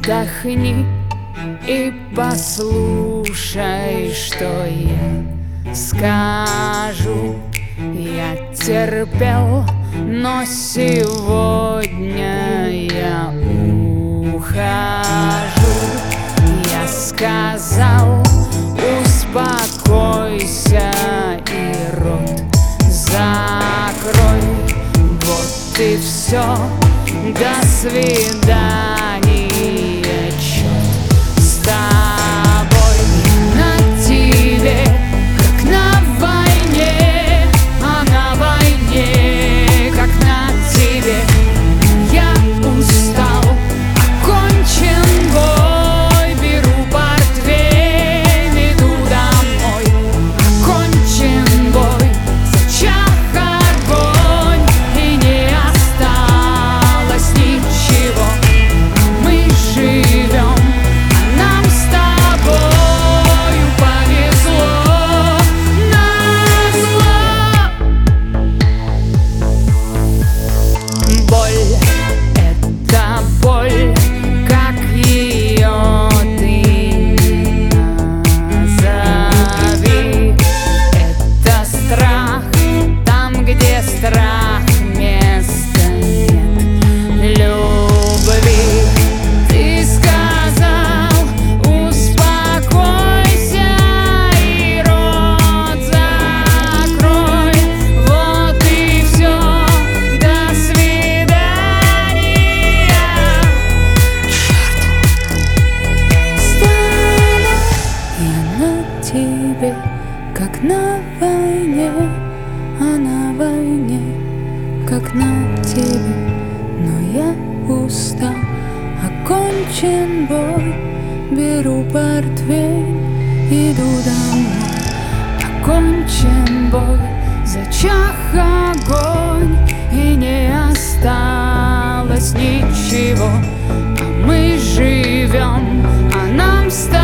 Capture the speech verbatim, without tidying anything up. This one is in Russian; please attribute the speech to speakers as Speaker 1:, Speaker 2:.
Speaker 1: Отдохни и послушай, что я скажу. Я терпел, но сегодня я ухожу. Я сказал: успокойся и рот закрой. Вот и все, до свидания, черт с тобой. На тебе, как на войне, а на войне, как на тебе. Я устал, окончен бой, беру портвейн, иду домой. Окончен бой, зачах огонь, и не осталось ничего. Мы живем, а нам с тобою повезло. Назло. Боль — это боль, как ее ты ни назови. Это страх, там, где страх, места нет любви. Ты сказал: успокойся и рот закрой. Вот и все, до свидания. Я на тебе, как на войне, а на войне, как на тебе. Но я устал, окончен бой, беру портвейн, иду домой. Окончен бой, зачах огонь, и не осталось ничего. А мы живем, а нам с